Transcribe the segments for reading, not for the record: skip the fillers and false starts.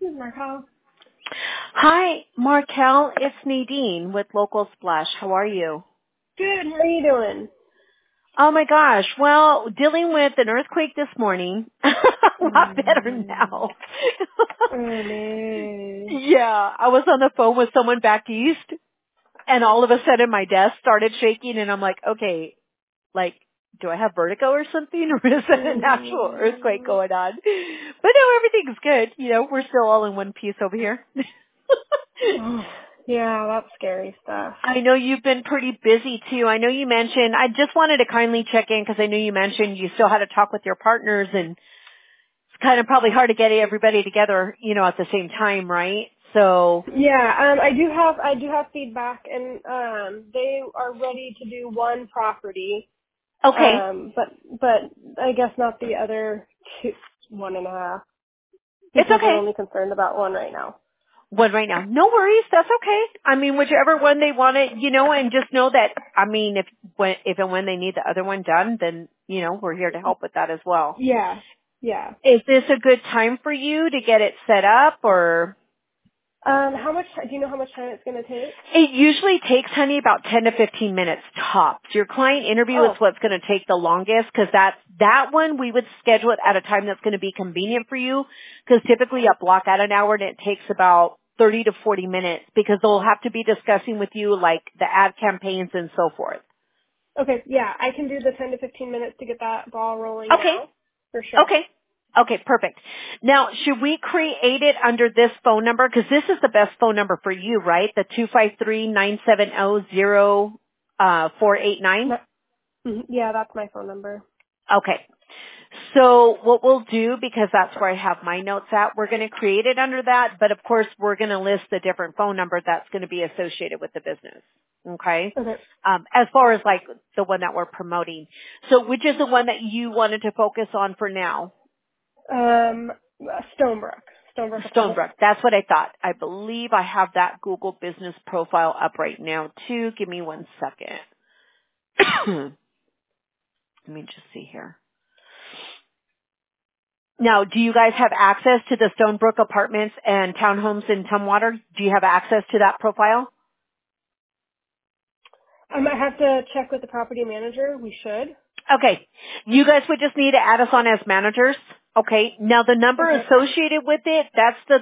Marco. Hi, Markel. It's Nadine with Local Splash. How are you? Good. How are you doing? Oh my gosh. Well, dealing with an earthquake this morning. A lot better now. Oh no. Yeah, I was on the phone with someone back east and all of a sudden my desk started shaking and I'm like, okay, like, do I have vertigo or something or is it an actual earthquake going on? But no, everything's good. You know, we're still all in one piece over here. Oh, yeah, that's scary stuff. I know you've been pretty busy too. I know you mentioned, I just wanted to kindly check in because I know you mentioned you still had to talk with your partners and it's kind of probably hard to get everybody together, you know, at the same time, right? So, Yeah, I do have feedback, and they are ready to do one property, okay. but I guess not the other two, one and a half, It's because they're okay. only concerned about one right now. One right now. No worries. That's okay. I mean, whichever one they want it, you know, and just know that, I mean, if and when they need the other one done, then, you know, we're here to help with that as well. Yeah, yeah. Is this a good time for you to get it set up or? How much? Do you know how much time it's going to take? It usually takes, honey, about 10 to 15 minutes tops. Your client interview is Oh, what's going to take the longest because that one we would schedule it at a time that's going to be convenient for you because typically I block out an hour and it takes about 30 to 40 minutes because they'll have to be discussing with you like the ad campaigns and so forth. okay. Yeah, I can do the 10 to 15 minutes to get that ball rolling Okay. now, for sure. Okay. Okay, perfect. Now, should we create it under this phone number? Because this is the best phone number for you, right? The 253-970-0489? No, yeah, that's my phone number. Okay. So what we'll do, because that's where I have my notes at, we're going to create it under that, but of course we're going to list the different phone number that's going to be associated with the business. Okay? Okay. As far as like the one that we're promoting. So which is the one that you wanted to focus on for now? Um, Stonebrook. Stonebrook Apartments. Stonebrook. That's what I thought. I believe I have that Google business profile up right now too. Give me one second. Let me just see here. Now, do you guys have access to the Stonebrook apartments and townhomes in Tumwater? Do you have access to that profile? I have to check with the property manager. We should. Okay. You guys would just need to add us on as managers. Okay. Now the number Okay. associated with it, that's the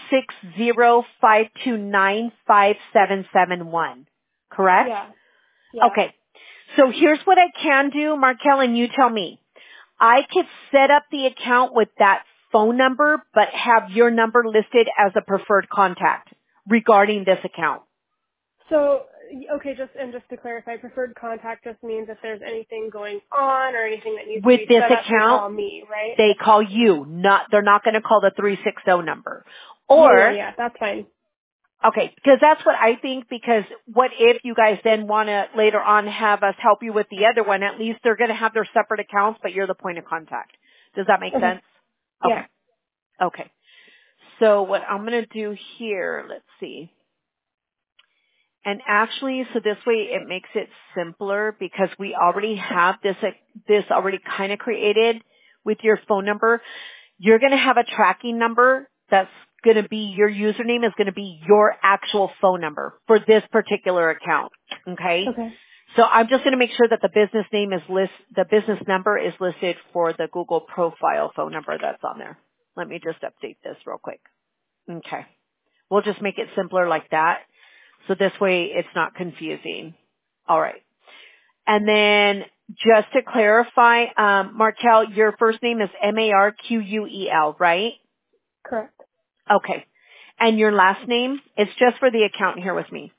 360-529-5771. Correct? Yeah. Yeah. Okay. So here's what I can do, Markel, and you tell me. I could set up the account with that phone number, but have your number listed as a preferred contact regarding this account. So, okay, just to clarify, preferred contact just means if there's anything going on or anything that needs to With be this set up, they account, call me, right? they call you, they're not going to call the 360 number. Yeah, Or, yeah, that's fine. okay, because that's what I think, because what if you guys then want to later on have us help you with the other one? At least they're going to have their separate accounts, but you're the point of contact. Does that make Okay. sense? Yeah. Okay. Okay. So what I'm going to do here, let's see. And actually, so this way it makes it simpler because we already have this already kind of created with your phone number. You're going to have a tracking number that's going to be, your username is going to be your actual phone number for this particular account. Okay? Okay. So I'm just going to make sure that the business name is the business number is listed for the Google profile phone number that's on there. Let me just update this real quick. Okay. We'll just make it simpler like that. So this way it's not confusing. All right. And then just to clarify, Markel, your first name is Marquel, right? Correct. Okay. And your last name? It's just for the account here with me.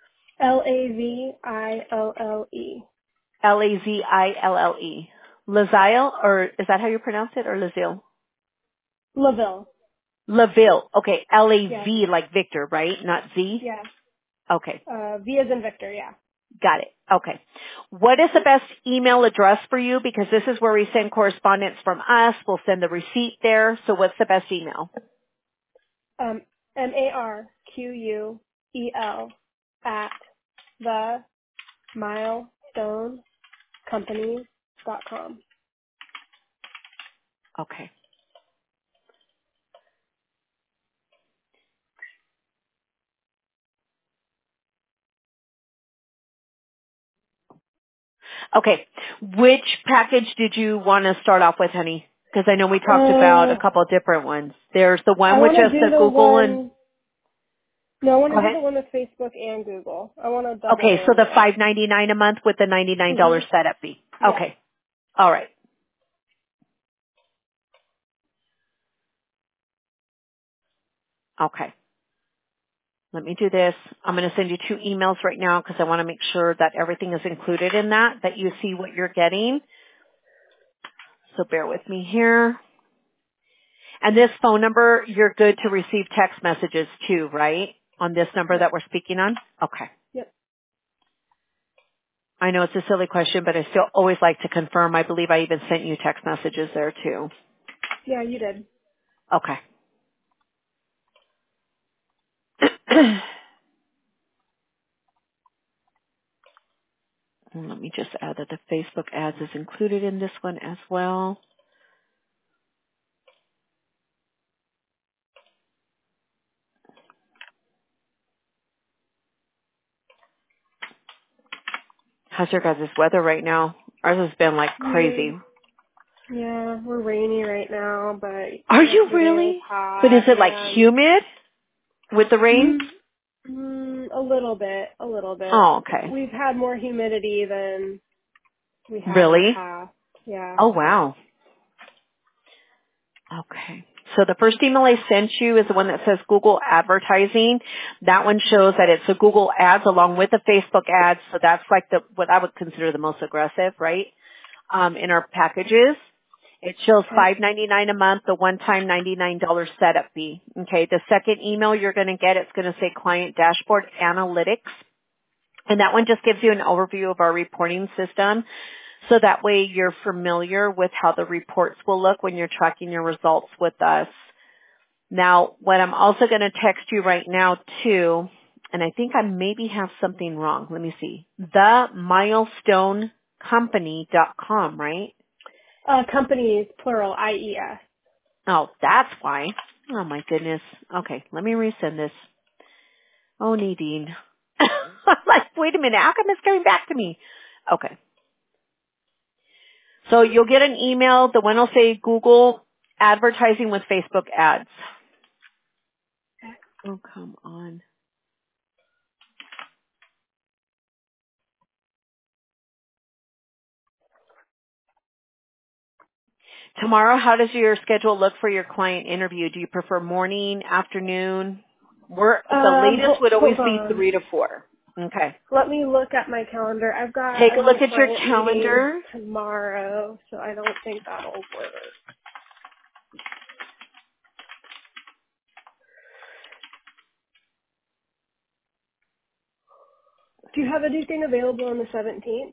Laville. Lazille. Lazile, or is that how you pronounce it, or Lazille? Laville. Laville. Okay. Yeah. L-A-V like Victor, right? Not Z? Yeah. Okay. V as in Victor, yeah. Got it. Okay. What is the best email address for you? Because this is where we send correspondence from us. We'll send the receipt there. So what's the best email? Marquel at the milestonecompanies.com. Okay. Okay. Which package did you want to start off with, honey? Because I know we talked about a Uh, couple of different ones. There's the one I with want to just do the the Google and, one. No, I want go to do ahead. the one with Facebook and Google. I want to double Okay, so in the there. $5.99 a month with the $99 Mhm. setup fee. Yes. Okay. All right. Okay. Let me do this. I'm going to send you 2 emails right now because I want to make sure that everything is included in that you see what you're getting. So bear with me here. And this phone number, you're good to receive text messages too, right? On this number Yes. that we're speaking on? Okay. Yep. I know it's a silly question, but I still always like to confirm. I believe I even sent you text messages there too. Yeah, you did. Okay. And let me just add that the Facebook ads is included in this one as well. How's your guys' weather right now? Ours has been like Mm, crazy. yeah, we're rainy right now, but Are you yesterday was really? But is hot. it like Yeah. humid with the rain? A little bit. A little bit. Oh, okay. We've had more humidity than we have in the Really? past. Yeah. Oh, wow. Okay. So the first email I sent you is the one that says Google advertising. That one shows that it's a Google ads along with the Facebook ads. So that's like what I would consider the most aggressive, right? In our packages. It shows Okay. $5.99 a month, the one-time $99 setup fee. Okay. The second email you're going to get, it's going to say Client Dashboard Analytics. And that one just gives you an overview of our reporting system. So that way you're familiar with how the reports will look when you're tracking your results with us. Now, what I'm also going to text you right now too, and I think I maybe have something wrong. Let me see. TheMilestoneCompany.com, right? Companies, plural, IES. Oh, that's why. Oh my goodness. Okay, let me resend this. Oh, Nadine. I'm like, wait a minute. How come it's coming back to me? Okay. So you'll get an email. The one will say Google advertising with Facebook ads. Oh, come on. Tomorrow, how does your schedule look for your client interview? Do you prefer morning, afternoon? The latest would always Hold be on. 3 to 4. Okay. Let me look at my calendar. I've got Take a a new look at your client meeting calendar. tomorrow, so I don't think that'll work. Do you have anything available on the 17th?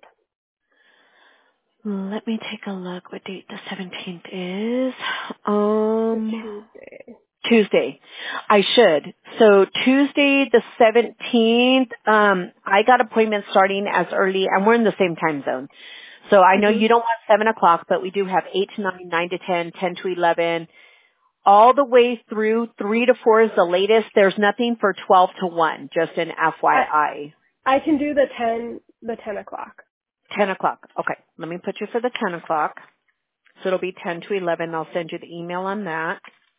Let me take a look what date the 17th is. It's a Tuesday. Tuesday. I should. So Tuesday the 17th, I got appointments starting as early, and we're in the same time zone. So I know Mhm. you don't want 7 o'clock, but we do have 8 to 9, 9 to 10, 10 to 11, all the way through 3 to 4 is the latest. There's nothing for 12 to 1, just an I FYI. I can do the 10 o'clock. 10 o'clock. Okay. Let me put you for the 10 o'clock. So it'll be 10 to 11. I'll send you the email on that.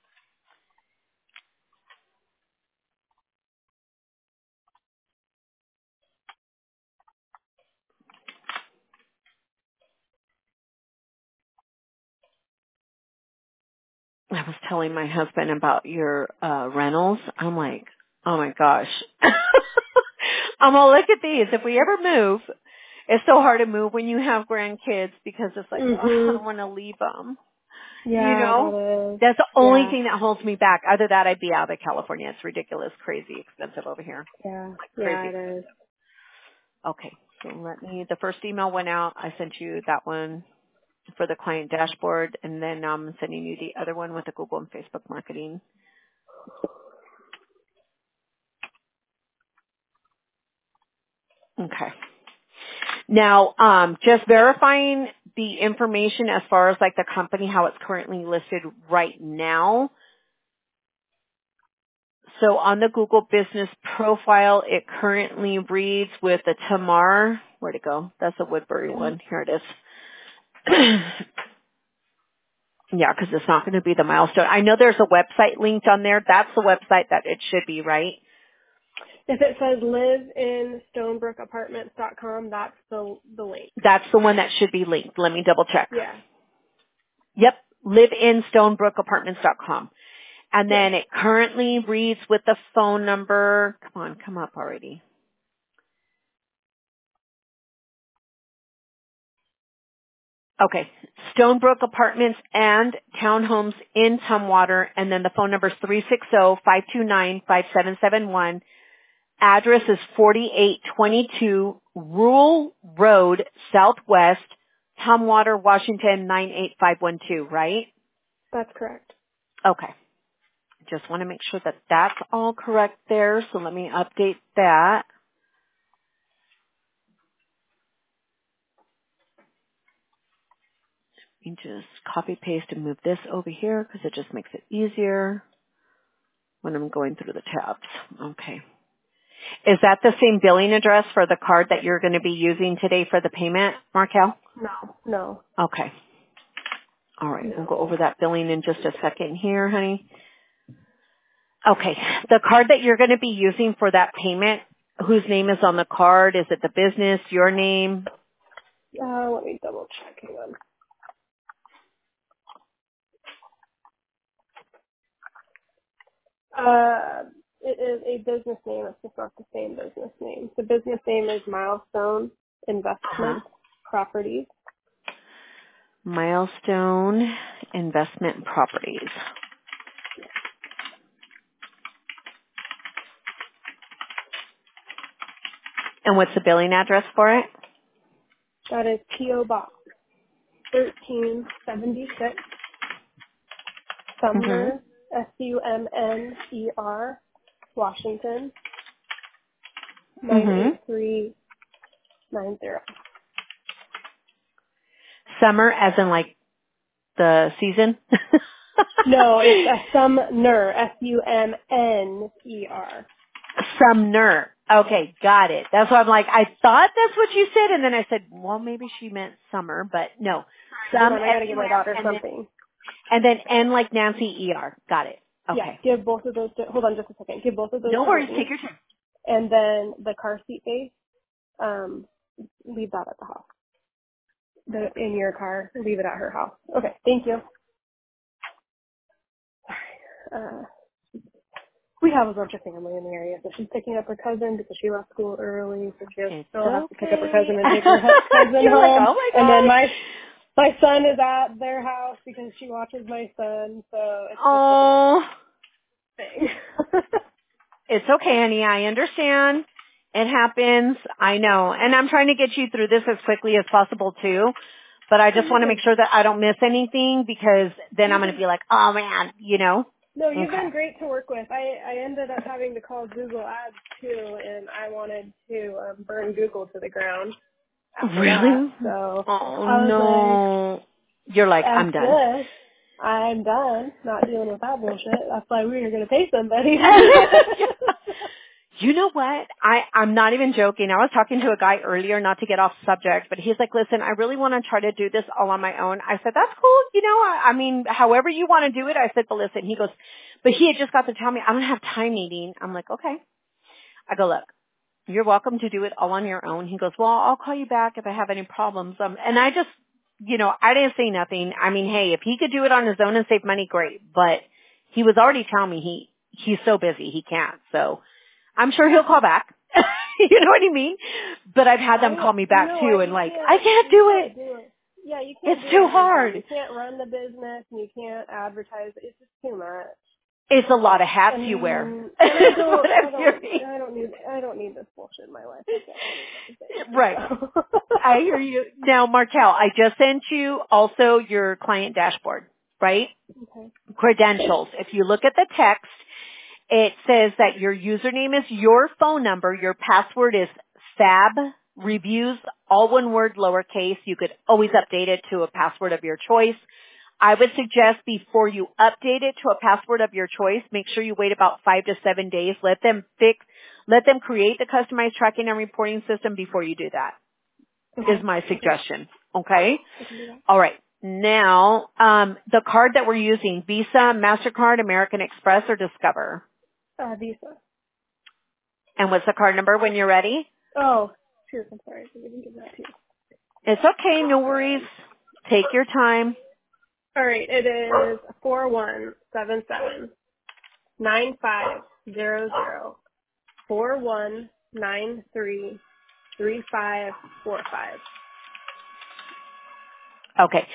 I was telling my husband about your rentals. I'm like, oh my gosh. I'm gonna look at these. If we ever move, it's so hard to move when you have grandkids because it's like, oh, I don't Mhm. want to leave them. You Yeah, know, that is. that's the only Yeah. thing that holds me back. Other than that, I'd be out of California. It's ridiculous, crazy expensive over here. Yeah. Like Yeah, crazy it is. expensive. Okay, so the first email went out. I sent you that one for the client dashboard, and then I'm sending you the other one with the Google and Facebook marketing. Okay. Now, just verifying the information as far as like the company, how it's currently listed right now. So on the Google business profile, it currently reads with the Tamar. Where'd it go? That's a Woodbury Mhm. one. Here it is. Yeah, because it's not going to be the milestone. I know there's a website linked on there. That's the website that it should be, right? If it says liveinstonebrookApartments.com, that's the link. That's the one that should be linked. Let me double check. Yeah. Yep, liveinstonebrookApartments.com. And Yes. then it currently reads with the phone number. Come on, come up already. Okay. Stonebrook Apartments and Townhomes in Tumwater, and then the phone number is 360-529-5771. Address is 4822 Rural Road, Southwest, Tumwater, Washington 98512, right? That's correct. Okay. Just want to make sure that that's all correct there, so let me update that. Let me just copy paste and move this over here because it just makes it easier when I'm going through the tabs. Okay. Is that the same billing address for the card that you're going to be using today for the payment, Markel? No. Okay. All right. We'll go over that billing in just a second here, honey. Okay. The card that you're going to be using for that payment, whose name is on the card? Is it the business, your name? Let me double check. Hang on. It is a business name. It's just not the same business name. The business name is Milestone Uh-huh. Investment Properties. Milestone Investment Properties. And what's the billing address for it? That is P.O. Box 1376, Mm-hmm. Sumner, Sumner, Washington, Mm-hmm. 98390. Summer as in like the season? No, it's a Sumner, Sumner. Sumner. Okay, got it. That's why I'm like, I thought that's what you said, and then I said, well, maybe she meant summer, but no. Hold Sum, on, I gotta give my S-U-M, daughter something. and then N like Nancy, E-R. Got it. Yeah, Okay. give both of those to, hold on just a second. Give both of those No to worries. Take Whitney. your time. And then the car seat base, leave that at the house. In your car, leave it at her house. Okay, thank you. We have a bunch of family in the area, so she's picking up her cousin because she left school early, so she It's still has to pick up her okay. cousin and take her cousin You're like, home. oh my And then gosh. my son is at their house because she watches my son, so it's just a whole Oh, thing. it's okay, honey. I understand. It happens. I know. And I'm trying to get you through this as quickly as possible too. But I Oh, just you're want to make good. sure that I don't miss anything because then I'm You're going to good. be like, oh man, you know? No, you've Okay. been great to work with. I ended up having to call Google Ads too, and I wanted to burn Google to the ground after that. Really? So Oh I was like, no. You're like, F I'm done. this. I'm done not dealing with that bullshit. That's why we were going to pay somebody to do this. You know what? I'm not even joking. I was talking to a guy earlier, not to get off subject, but he's like, listen, I really want to try to do this all on my own. I said, that's cool. You know, I mean, however you want to do it. I said, but listen, he goes, but he had just got to tell me, I don't have time meeting. I'm like, okay. I go, look, you're welcome to do it all on your own. He goes, well, I'll call you back if I have any problems. And I just, you know, I didn't say nothing. I mean, hey, if he could do it on his own and save money, great. But he was already telling me he's so busy, he can't. So I'm sure he'll call back. You know what I mean? But I've had them call me back too and You like, I can't. can't You do can't it. do it. Yeah, you can't It's do it too on your own. hard. You can't run the business, and you can't advertise. It's just too much. It's a lot of hats you wear. And I Is don't, what I I'm don't, hearing. I don't need this bullshit in my life. I can't handle everything. Right. So. I hear you. Now, Markel, I just sent you also your client dashboard, right? Okay. Credentials. If you look at the text, it says that your username is your phone number. Your password is Fab Reviews, all one word, lowercase. You could always update it to a password of your choice. I would suggest before you update it to a password of your choice, make sure you wait about 5 to 7 days. Let them create the customized tracking and reporting system before you do that. is Okay. my Okay. suggestion. Okay? I can do that. All right. Now, the card that we're using, Visa, MasterCard, American Express, or Discover? Visa. And what's the card number when you're ready? Oh, shoot, I'm sorry. I didn't give that to you. It's okay. No worries. Take your time. All right, it is 4177-9500-4193-3545. Okay.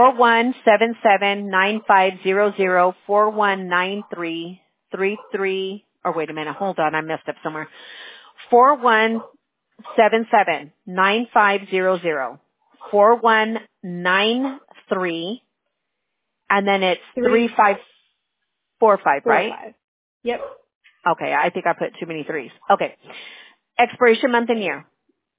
4177-9500-4193-33, or wait a minute. Hold on. I messed up somewhere. 4177-9500-4193, and then it's 3545, right? 3545. Yep. Okay. I think I put too many threes. Okay. Expiration month and year.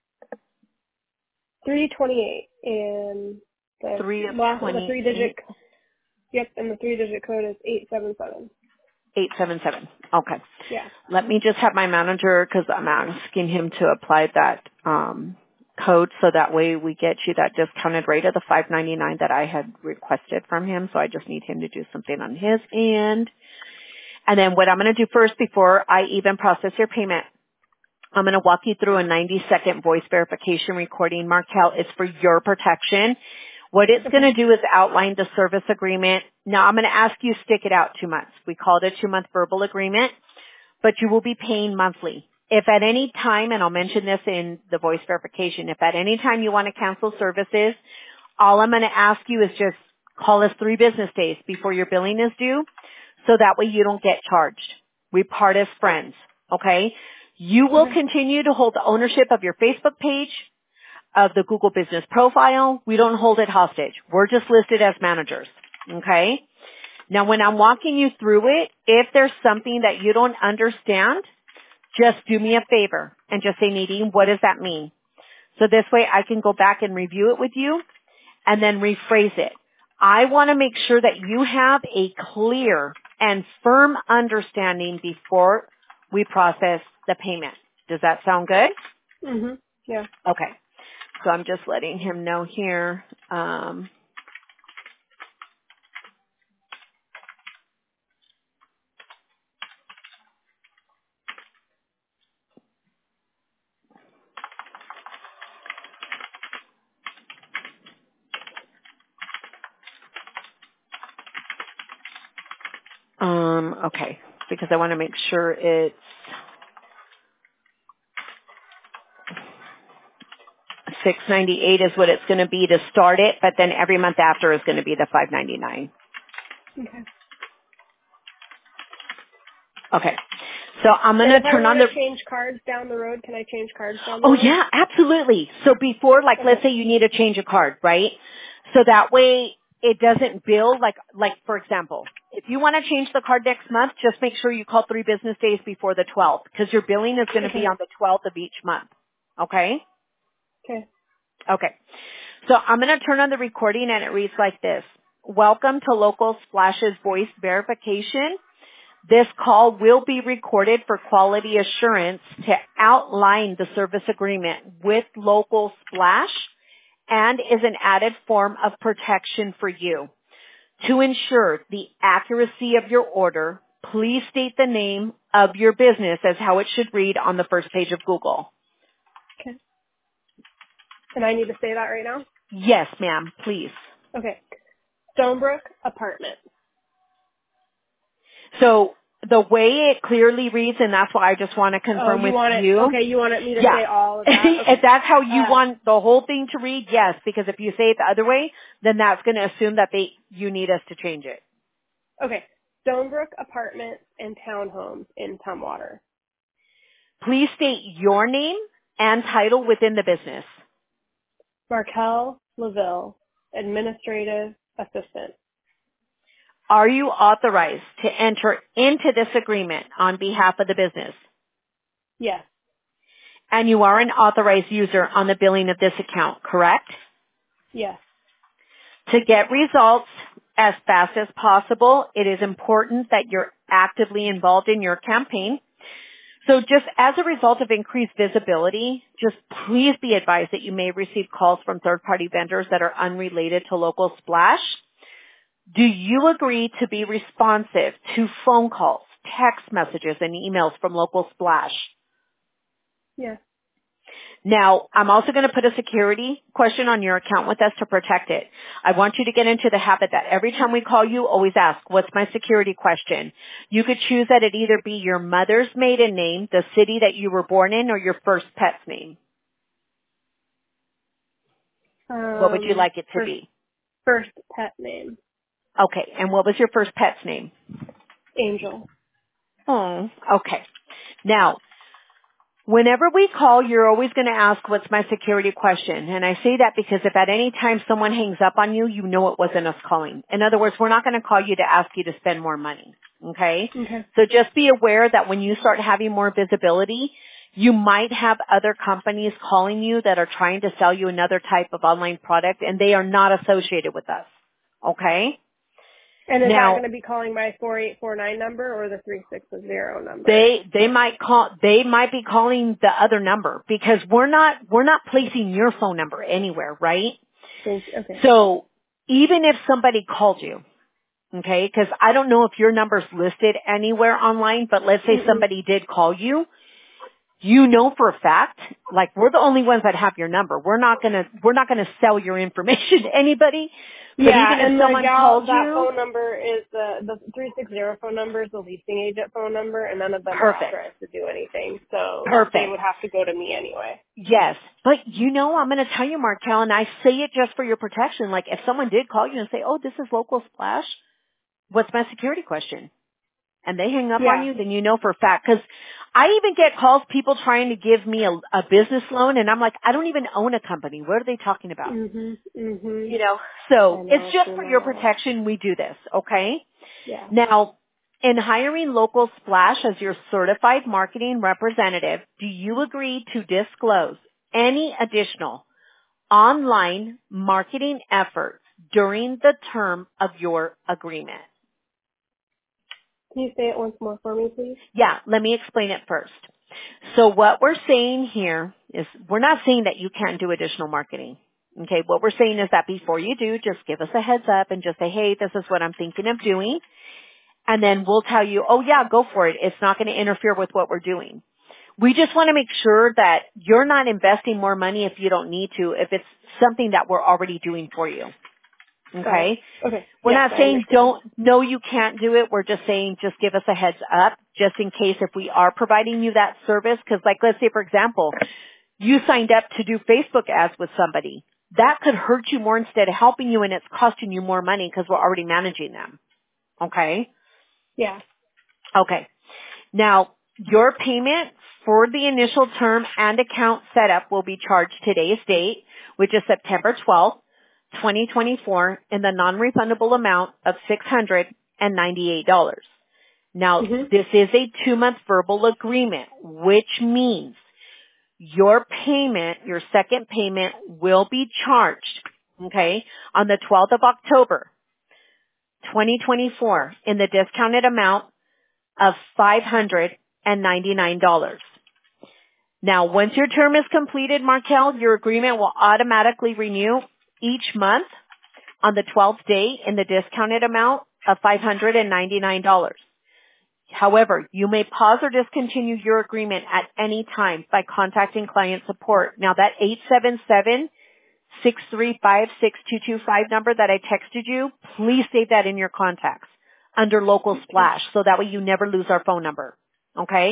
328 and the 3 of last the 28. 3-digit. Yep, and the 3-digit code is 877. 877. Okay. Yeah. Let me just have my manager, because I'm asking him to apply that code so that way we get you that discounted rate of the $5.99 that I had requested from him. So I just need him to do something on his end. And then what I'm going to do first before I even process your payment, I'm going to walk you through a 90-second voice verification recording, Markel. It's for your protection. What it's going Okay. to do is outline the service agreement. Now, I'm going to ask you to stick it out 2 months. We call it a 2-month verbal agreement, but you will be paying monthly. If at any time, and I'll mention this in the voice verification, if at any time you want to cancel services, all I'm going to ask you is just call us 3 business days before your billing is due, so that way you don't get charged. We part as friends, okay? You will Okay. continue to hold the ownership of your Facebook page, of the Google business profile. We don't hold it hostage. We're just listed as managers, okay? Now when I'm walking you through it, if there's something that you don't understand, just do me a favor and just say, Nadine, what does that mean? So this way I can go back and review it with you and then rephrase it. I want to make sure that you have a clear and firm understanding before we process the payment. Does that sound good? Mhm. Yeah. Okay. So I'm just letting him know here. Okay. Because I want to make sure it's $698 is what it's going to be to start it, but then every month after is going to be the $599. Okay. Okay. So I'm going And to if I turn on want the to change cards down the road, can I change cards down the Oh road? yeah, absolutely. So before, like, let's Okay. say you need to change a card, right? So that way it doesn't bill, like for example, if you want to change the card next month, just make sure you call 3 business days before the 12th, because your billing is going to be Okay. on the 12th of each month. Okay? Okay. Okay. So I'm going to turn on the recording and it reads like this. Welcome to Local Splash's voice verification. This call will be recorded for quality assurance to outline the service agreement with Local Splash and is an added form of protection for you. To ensure the accuracy of your order, please state the name of your business as how it should read on the first page of Google. Okay. And I need to say that right now? Yes, ma'am, please. Okay. Stonebrook Apartment. So the way it clearly reads, and that's why I just want to Oh, confirm you with want it, you. okay, you wanted me to Yeah. say all of that? If Okay. that's how you want the whole thing to read, yes, because if you say it the other way, then that's going to assume that you need us to change it. Okay. Stonebrook Apartments and Townhomes in Tumwater. Please state your name and title within the business. Markel LaVille, Administrative Assistant. Are you authorized to enter into this agreement on behalf of the business? Yes. And you are an authorized user on the billing of this account, correct? Yes. To get results as fast as possible, it is important that you're actively involved in your campaign. So just as a result of increased visibility, just please be advised that you may receive calls from third-party vendors that are unrelated to Local Splash. Do you agree to be responsive to phone calls, text messages, and emails from Local Splash? Yeah. Now, I'm also going to put a security question on your account with us to protect it. I want you to get into the habit that every time we call you, always ask, what's my security question? You could choose that it either be your mother's maiden name, the city that you were born in, or your first pet's name. What would you like it to be? First pet name. Okay, and what was your first pet's name? Angel. Oh, okay. Now, whenever we call, you're always going to ask, what's my security question? And I say that because if at any time someone hangs up on you, you know it wasn't us calling. In other words, we're not going to call you to ask you to spend more money. Okay? Okay. So just be aware that when you start having more visibility, you might have other companies calling you that are trying to sell you another type of online product, and they are not associated with us. Okay? And is that Now, going to be calling my 4849 number or the 360 number? they might be calling the other number because we're not placing your phone number anywhere, right? Okay. So even if somebody called you, okay, because I don't know if your number's listed anywhere online, but let's say somebody did call you, you know for a fact, like we're the only ones that have your number. We're not gonna sell your information to anybody. But Yeah, even if and someone called that you, phone number is the 360 phone number is the leasing agent phone number, and none of them are perfect, authorized to do anything, so they perfect. would have to go to me anyway. Yes, but I'm going to tell you, Markel, and I say it just for your protection. Like if someone did call you and say, "Oh, this is Local Splash," what's my security question? And they hang up on Yeah. you, then you know for a fact. Because I even get calls, people trying to give me a business loan, and I'm like, I don't even own a company. What are they talking about? Mhm. I So it's know. I've just seen for your that. protection we do this, okay? Yeah. Now, in hiring Local Splash as your certified marketing representative, do you agree to disclose any additional online marketing efforts during the term of your agreement? Can you say it once more for me, please? Yeah, let me explain it first. So what we're saying here is we're not saying that you can't do additional marketing. Okay, what we're saying is that before you do, just give us a heads up and just say, hey, this is what I'm thinking of doing. And then we'll tell you, oh yeah, go for it. It's not going to interfere with what we're doing. We just want to make sure that you're not investing more money if you don't need to, if it's something that we're already doing for you. Got it. Okay? Okay. We're Yes, not I saying understand. no, you can't do it. We're just saying just give us a heads up just in case if we are providing you that service. Because like let's say for example, you signed up to do Facebook ads with somebody. That could hurt you more instead of helping you and it's costing you more money because we're already managing them. Okay? Yeah. Okay. Now, your payment for the initial term and account setup will be charged today's date, which is September 12th, 2024, in the non-refundable amount of $698. Now, Mhm. this is a 2-month verbal agreement, which means your payment, your second payment, will be charged, okay, on the 12th of October, 2024, in the discounted amount of $599. Now, once your term is completed, Markel, your agreement will automatically renew each month on the 12th day in the discounted amount of $599. However, you may pause or discontinue your agreement at any time by contacting client support. Now, that 877-635-6225 number that I texted you, please save that in your contacts under Local Splash so that way you never lose our phone number. Okay?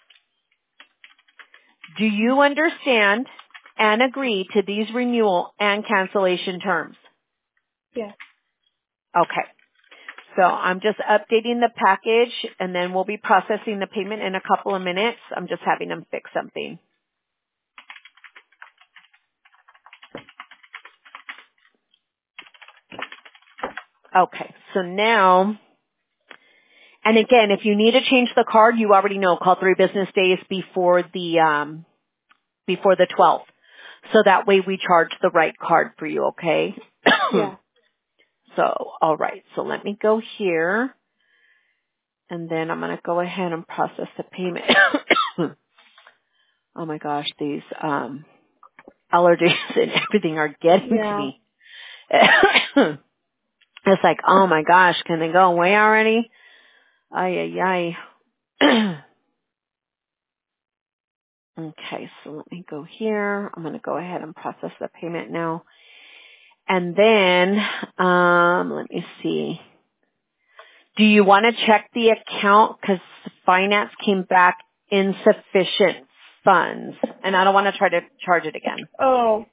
Do you understand and agree to these renewal and cancellation terms? Yeah. Okay. So I'm just updating the package and then we'll be processing the payment in a couple of minutes. I'm just having them fix something. Okay. So now, and again, if you need to change the card, you already know, call 3 business days before the 12th. So that way we charge the right card for you, okay? Yeah. So, all right. So let me go here, and then I'm going to go ahead and process the payment. Oh my gosh, these allergies and everything are getting to Yeah. me. It's like, oh my gosh, can they go away already? Ay, ay, ay. Okay, so let me go here. I'm going to go ahead and process the payment now. And then, let me see. Do you want to check the account? Because finance came back insufficient funds. And I don't want to try to charge it again. Oh.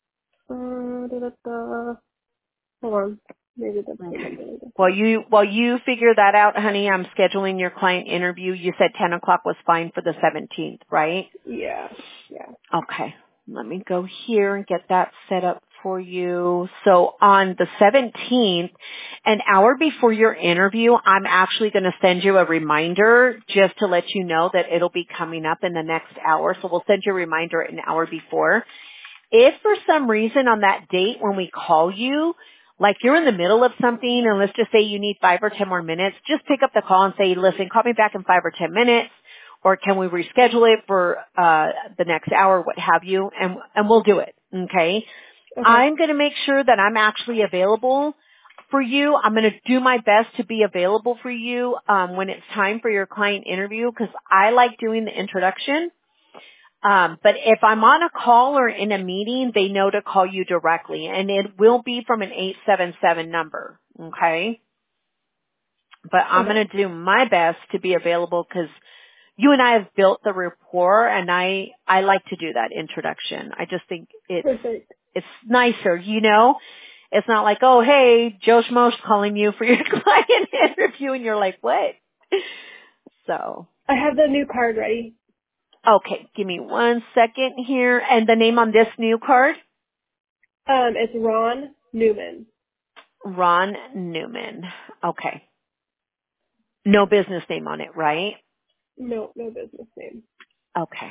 Hold on. Maybe the payment Okay. did While different. you figure that out, honey, I'm scheduling your client interview. You said 10 o'clock was fine for the 17th, right? Yeah. Yeah. Okay. Let me go here and get that set up for you. So on the 17th, an hour before your interview, I'm actually going to send you a reminder just to let you know that it'll be coming up in the next hour. So we'll send you a reminder an hour before. If for some reason on that date when we call you, like you're in the middle of something and let's just say you need 5 or 10 more minutes, just pick up the call and say, listen, call me back in 5 or 10 minutes, or can we reschedule it for the next hour, what have you, and we'll do it, okay? Okay. I'm going to make sure that I'm actually available for you. I'm going to do my best to be available for you when it's time for your client interview because I like doing the introduction. But if I'm on a call or in a meeting, they know to call you directly, and it will be from an 877 number, okay? But I'm Okay. going to do my best to be available because you and I have built the rapport, and I like to do that introduction. I just think Perfect. it's nicer, you know? It's not like, oh, hey, Joe Schmo's calling you for your client interview, and you're like, what? So, I have the new card ready. okay, give me 1 second here. And the name on this new card? It's Ron Newman. Ron Newman. Okay. No business name on it, right? No, no business name. Okay.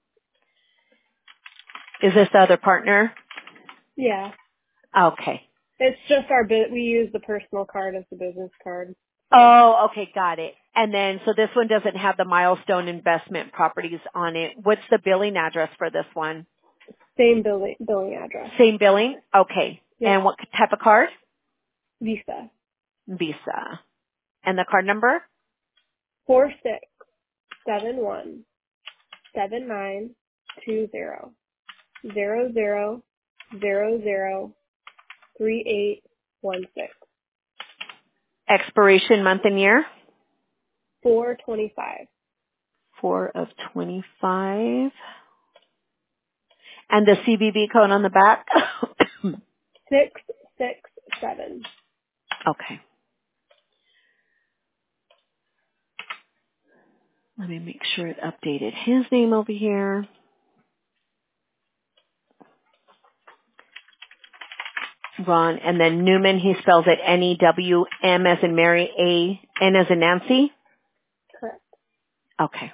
Is this the other partner? Yeah. Okay. It's just we use the personal card as the business card. So Oh, okay, got it. And then, so this one doesn't have the Milestone Investment Properties on it. What's the billing address for this one? same billing address. Same billing? Okay. Yep. And what type of card? Visa. Visa. And the card number? 4671792000003816. Expiration month and year? 425. 4 of 25. And the CVV code on the back? 667. Okay. Let me make sure it updated his name over here. Ron, and then Newman, he spells it N-E-W-M as in Mary, A-N as in Nancy? Correct. Okay.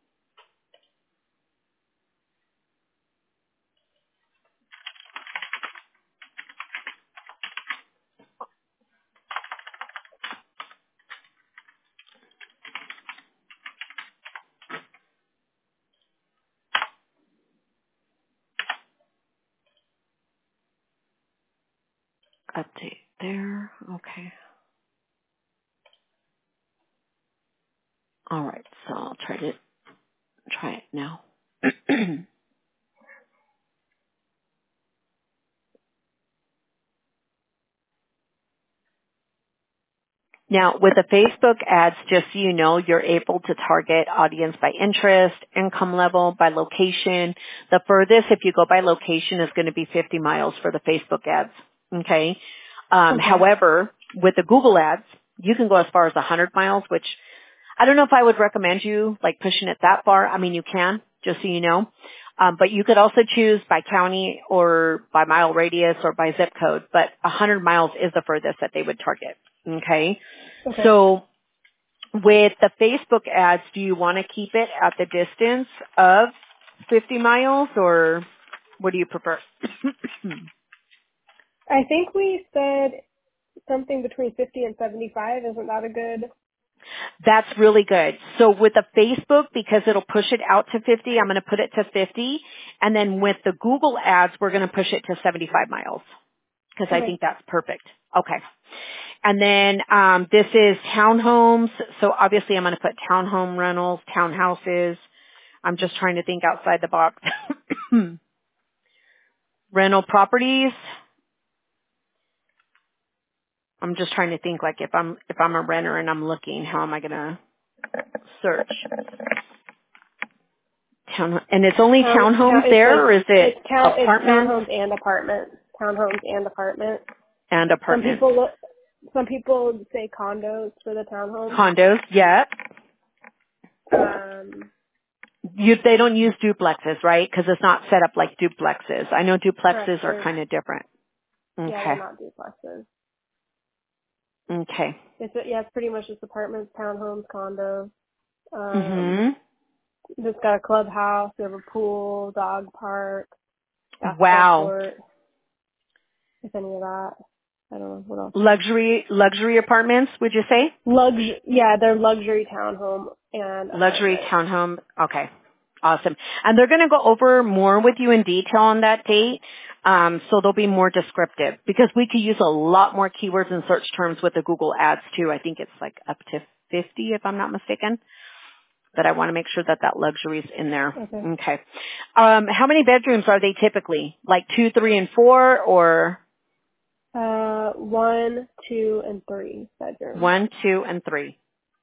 Update there. Okay. All right. So I'll try it now. Now, with the Facebook ads, just so you know, you're able to target audience by interest, income level, by location. The furthest, if you go by location, is going to be 50 miles for the Facebook ads. Okay. Okay. However, with the Google ads, you can go as far as 100 miles, which I don't know if I would recommend you like pushing it that far. I mean, you can, just so you know. But you could also choose by county or by mile radius or by zip code. But 100 miles is the furthest that they would target. Okay. Okay. So with the Facebook ads, do you want to keep it at the distance of 50 miles or what do you prefer? I think we said something between 50 and 75. Isn't that a good? That's really good. So with the Facebook, because it'll push it out to 50, I'm going to put it to 50. And then with the Google ads, we're going to push it to 75 miles because I Okay. think that's perfect. Okay. And then this is townhomes. So obviously I'm going to put townhome rentals, townhouses. I'm just trying to think outside the box. Rental properties. I'm just trying to think like if I'm a renter and I'm looking, how am I going to search? And it's only townhomes It's there, like or is it it's apartments townhomes and apartments. Townhomes and apartments. and Some apartments? people say condos for the townhomes. Condos, yeah. Um, They don't use duplexes, right? Because it's not set up like duplexes. I know correct. duplexes are kind of different. They're Okay. not duplexes. Okay. It's pretty much just apartments, townhomes, condos. Mhm. It's got a clubhouse, we have a pool, dog park, basketball Wow. court, if any of that. I don't know what else. Luxury apartments, would you say? They're luxury townhome and Luxury apartment. townhome. Okay. Awesome. And they're going to go over more with you in detail on that date. So they'll be more descriptive because we could use a lot more keywords and search terms with the Google ads too. I think it's like up to 50 if I'm not mistaken. But I want to make sure that that luxury is in there. Okay. Okay. How many bedrooms are they typically? Like 2, 3, and 4 or 1, 2, and 3 bedrooms. 1, 2, and 3?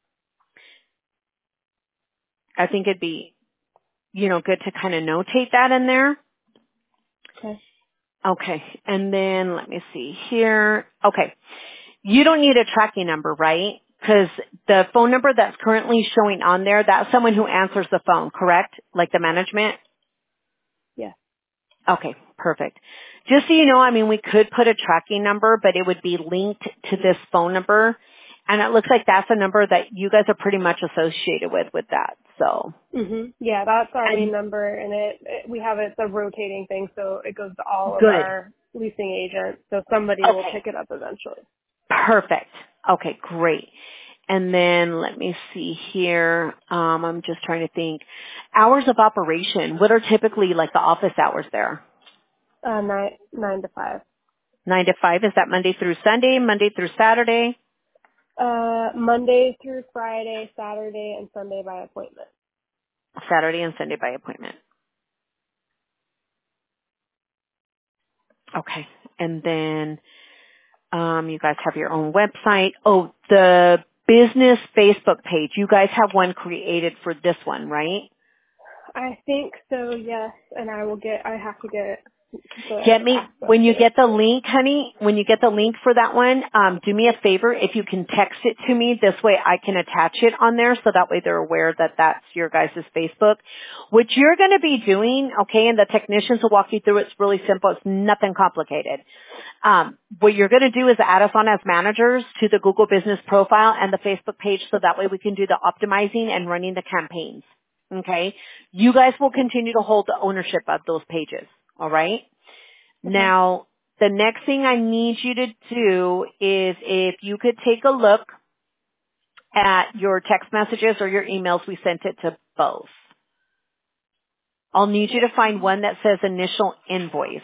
I think it'd be, good to kind of notate that in there. Okay. Okay. And then let me see here. Okay. You don't need a tracking number, right? Because the phone number that's currently showing on there, that's someone who answers the phone, correct? Like the management? Yeah. Okay, perfect. Just so you know, I mean, we could put a tracking number, but it would be linked to this phone number. And it looks like that's a number that you guys are pretty much associated with that. So, Yeah, that's our main and number, and it's a rotating thing, so it goes to all of good. our leasing agents, so somebody will Okay, pick it up eventually. perfect. Okay, great. And then let me see here. I'm just trying to think. Hours of operation. What are typically like the office hours there? 9 to 5. 9 to 5. Is that Monday through Sunday, Monday through Saturday? Monday through Friday, Saturday, and Sunday by appointment. Saturday and Sunday by appointment. Okay. And then you guys have your own website. Oh, the business Facebook page. You guys have one created for this one, right? I think so, yes, and I have to get the Get me, access when to you it. get the link, honey, when you get the link for that one, do me a favor. If you can text it to me, this way I can attach it on there so that way they're aware that that's your guys' Facebook. What you're going to be doing, okay, and the technicians will walk you through, it's really simple. It's nothing complicated. What you're going to do is add us on as managers to the Google Business profile and the Facebook page so that way we can do the optimizing and running the campaigns. Okay? You guys will continue to hold the ownership of those pages. All right? Okay. Now, the next thing I need you to do is if you could take a look at your text messages or your emails, we sent it to both. I'll need you to find one that says initial invoice.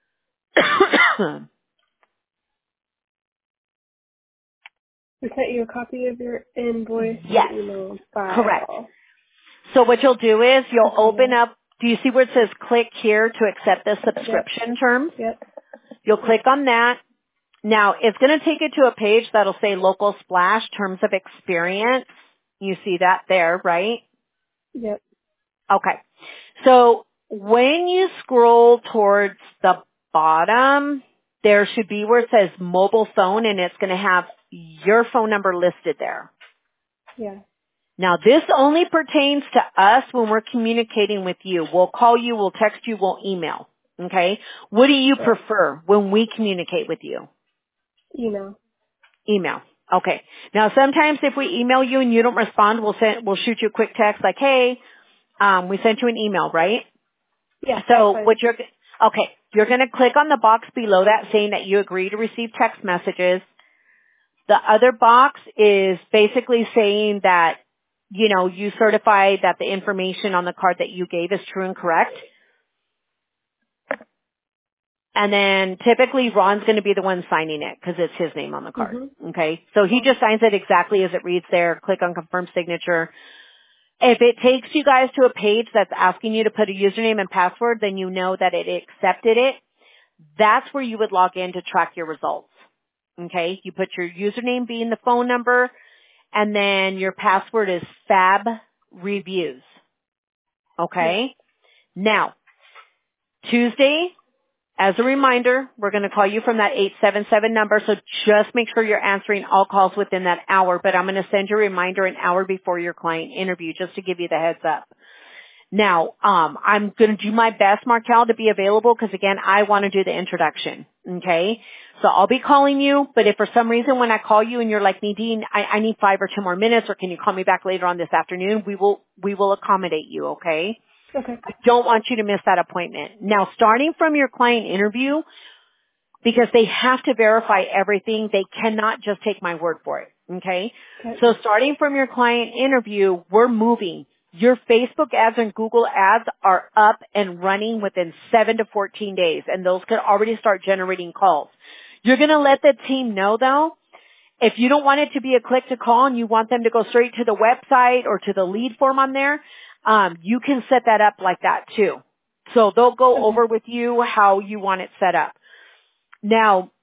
We sent you a copy of your invoice and Yes, email correct. file. So what you'll do is you'll Okay, open yeah. up, do you see where it says click here to accept the Yep. subscription terms? Yep. You'll click on that. Now, it's going to take you to a page that'll say local splash terms of experience. You see that there, right? Yep. Okay. So when you scroll towards the bottom, there should be where it says mobile phone and it's going to have your phone number listed there. Yeah. Now this only pertains to us when we're communicating with you. We'll call you, we'll text you, we'll email. Okay? What do you Right. prefer when we communicate with you? Email. Email. Okay. Now sometimes if we email you and you don't respond, we'll shoot you a quick text like, hey, we sent you an email, right? Yeah, that's So fine. you're going to click on the box below that saying that you agree to receive text messages. The other box is basically saying that, you certify that the information on the card that you gave is true and correct. And then typically Ron's going to be the one signing it because it's his name on the card. Mhm. Okay. So he just signs it exactly as it reads there. Click on confirm signature. If it takes you guys to a page that's asking you to put a username and password, then you know that it accepted it. That's where you would log in to track your results. Okay. You put your username being the phone number, and then your password is Fab Reviews. Yep. Okay. Now, Tuesday, as a reminder, we're going to call you from that 877 number, so just make sure you're answering all calls within that hour, but I'm going to send you a reminder an hour before your client interview just to give you the heads up. Now, I'm going to do my best, Markel, to be available because, again, I want to do the introduction, okay? So I'll be calling you, but if for some reason when I call you and you're like, Nadine, I need 5 or 10 more minutes, or can you call me back later on this afternoon, we will accommodate you, okay? Okay. I don't want you to miss that appointment. Now, starting from your client interview, because they have to verify everything, they cannot just take my word for it, okay? Okay. So starting from your client interview, we're moving. Your Facebook ads and Google ads are up and running within 7 to 14 days, and those could already start generating calls. You're going to let the team know, though, if you don't want it to be a click to call and you want them to go straight to the website or to the lead form on there, you can set that up like that too. So they'll go Okay. over with you how you want it set up. Now,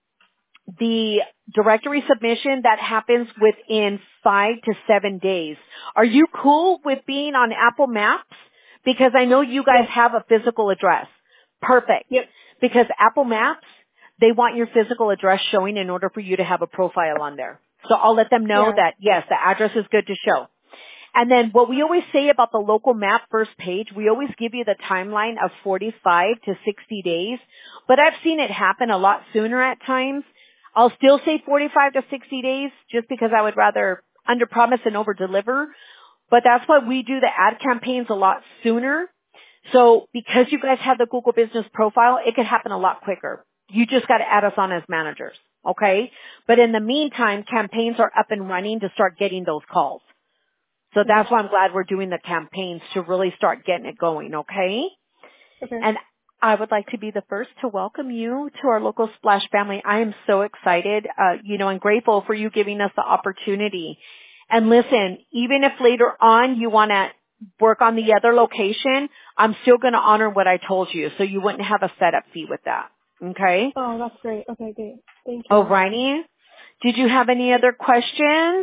the directory submission, that happens within 5 to 7 days. Are you cool with being on Apple Maps? Because I know you guys Yes. have a physical address. Perfect. Yep. Because Apple Maps, they want your physical address showing in order for you to have a profile on there. So I'll let them know Yeah. that, yes, the address is good to show. And then what we always say about the local map first page, we always give you the timeline of 45 to 60 days, but I've seen it happen a lot sooner at times. I'll still say 45 to 60 days just because I would rather underpromise and overdeliver, but that's why we do the ad campaigns a lot sooner. So because you guys have the Google Business Profile, it could happen a lot quicker. You just got to add us on as managers, okay? But in the meantime, campaigns are up and running to start getting those calls. So Okay. that's why I'm glad we're doing the campaigns to really start getting it going, okay? Okay. And I would like to be the first to welcome you to our local Splash family. I am so excited, and grateful for you giving us the opportunity. And listen, even if later on you want to work on the other location, I'm still going to honor what I told you, so you wouldn't have a setup fee with that, okay? Oh, that's great. Okay, great. Thank you. Alrighty. Did you have any other questions?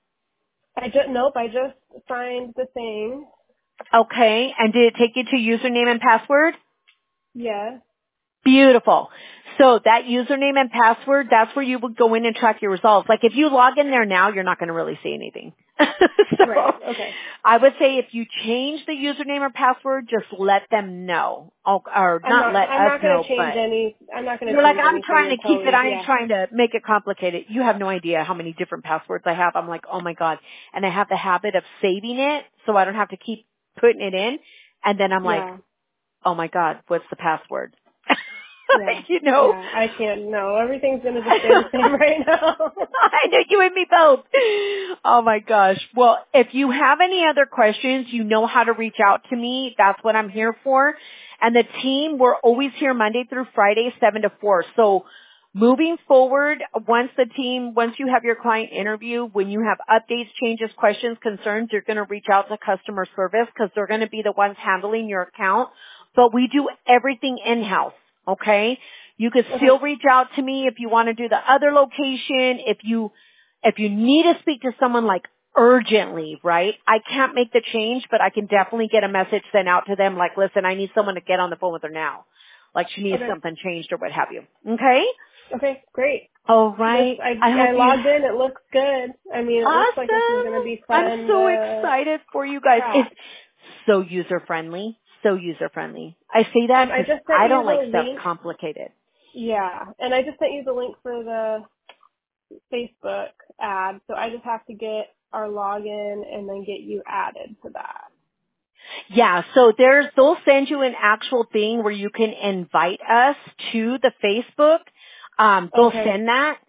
Nope, I just signed the thing. Okay. And did it take you to username and password? Yes. Beautiful. So that username and password, that's where you would go in and track your results. Like if you log in there now, you're not going to really see anything. So Right. Okay. I would say if you change the username or password, just let them know. Or not let I'm us not gonna know, change but any, I'm not gonna you're like, change I'm anything trying to until keep it. we, I ain't yeah. trying to make it complicated. You have no idea how many different passwords I have. I'm like, oh my God. And I have the habit of saving it so I don't have to keep putting it in. And then I'm like, Yeah. oh my God, what's the password? Yeah. you know? Yeah. I can't, no, everything's gonna just stay the same right now. I know you and me both. Oh my gosh. Well, if you have any other questions, you know how to reach out to me. That's what I'm here for. And the team, we're always here Monday through Friday, 7 to 4. So moving forward, once you have your client interview, when you have updates, changes, questions, concerns, you're going to reach out to customer service because they're going to be the ones handling your account. But we do everything in-house. Okay? You could Okay. still reach out to me if you want to do the other location. If you need to speak to someone like urgently, right? I can't make the change, but I can definitely get a message sent out to them like, listen, I need someone to get on the phone with her now. Like she needs Okay. something changed or what have you. Okay? Okay. Great. All This, right. I I hope you logged in. It looks good. I mean, it looks like this is gonna awesome. be I'm fun so to excited for you guys. It's track. so user friendly. So user friendly. I say that I because just sent I you don't like the stuff link. complicated. Yeah. And I just sent you the link for the Facebook ad. So I just have to get our login and then get you added to that. Yeah, so they'll send you an actual thing where you can invite us to the Facebook. They'll Okay. send that.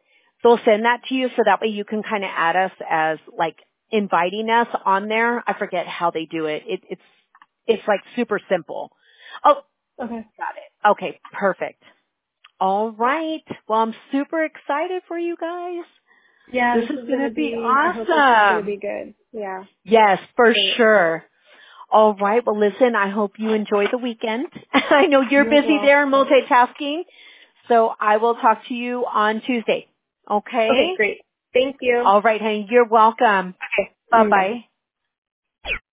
they'll send that to you so that way you can kind of add us as like inviting us on there. I forget how they do it. It's like super simple. Oh, Okay. got it. Okay, perfect. All right. Well, I'm super excited for you guys. Yeah, This this is is going gonna to be be. I hope this is gonna awesome. be good. Yeah. Yes, for Great. sure. All right. Well, listen, I hope you enjoy the weekend. I know you're You as busy well. there multitasking, so I will talk to you on Tuesday. Okay, Okay? great. Thank you. All right, honey. You're welcome. Okay. Bye. Bye-bye.